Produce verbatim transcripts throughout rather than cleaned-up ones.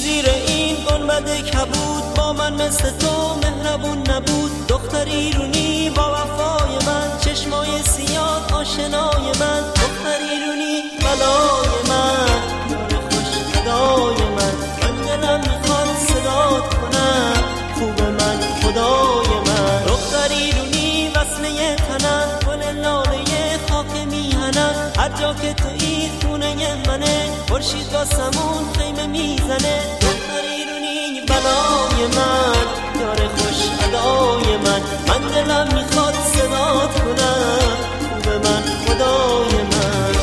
زیر این گنبد کبود با من مثل تو مهربون نبود. دختر ایرونی با وفای من، چشمای سیاه آشنای من. دختر ایرونی بلای من، یار خوش صدای من. من دلم میخواد صدات کنم، خوب من خدای من. دختر ایرونی وصله تنم، گل لاله خاک میهنم. هر جا که تویی خونه منه، خورشید با سمون خیمه میزنه. دختر ایرونی بلای من، یار خوش ادای من. من دلم میخواد صدات کنم، خوب من خدای من.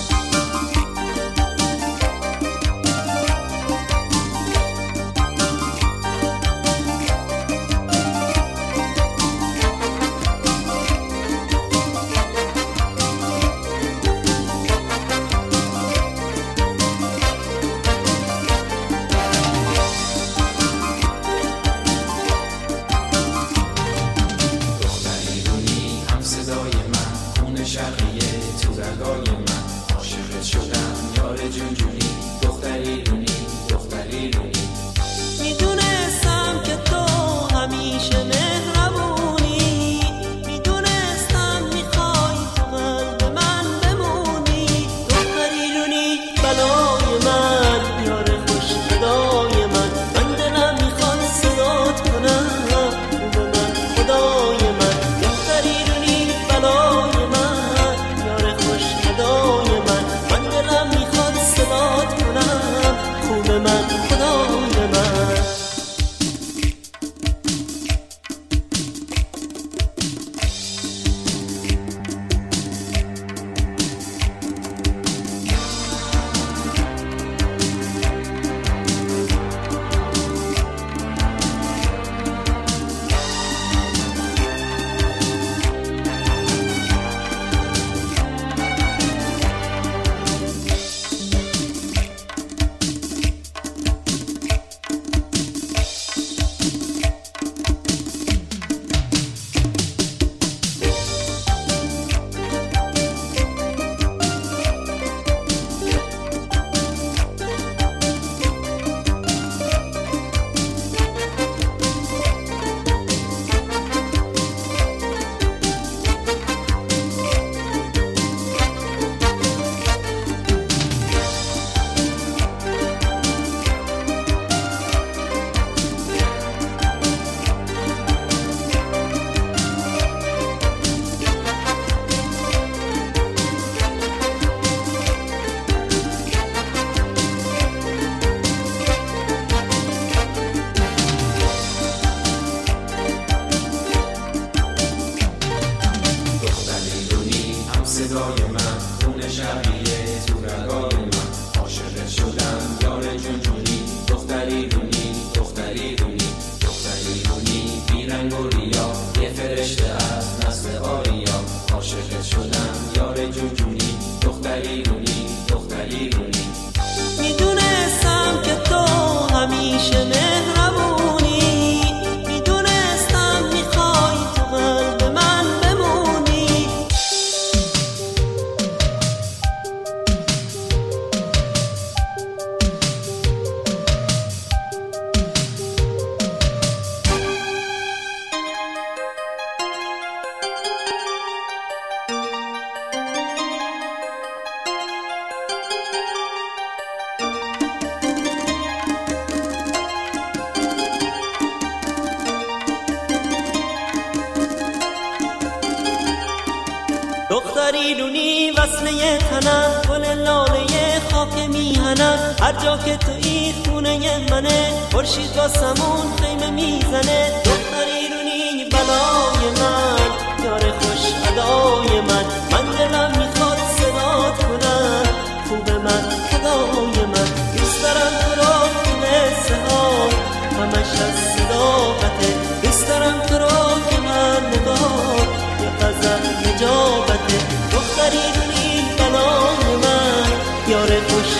شرقیه تو رگای من، عاشقت شدم یار جونجونی. دختر ایرونی دختر ایرونی میدونستم که تو همیشه مهربونی. میدونستم میخوای تو قلب من بمونی. دختر ایرونی بلای من، یار خوش ادای من. من دلم میخواد صدات کنم، خوب من خدای من. دختر ایرونی بلای من، صدای من. من دلم میخواد صدات کنم، خوب من خدای من. صدای من، خون شرقیه تو رگای من. عاشقت شدم یار جونجونی. دختر ایرونی دختر ایرونی دختر ایرونی بیرنگ و ریا، یه فرشته از نسل آریا. عاشقت شدم یار جونجونی. دختر ایرونی دختر ایرونی میدونستم که تو همیشه مهربونی. میدونستم میخوای تو قلب من بمونی. دختر ایرونی وصله تنم، گل لاله خاک میهنم. هر جا که تویی خونه منه، خورشید با سمون خیمه میزنه. دختر ایرونی بلای من، یار خوش ادای من. من دلم میخواد صدات کنم، خوب من خدای من. دوست دارم تو را که مثل ها، همش از صداقته. دوست دارم تو را که من نگاه یه غزل نجابته. دختر ایرونی بلای من، یار خوش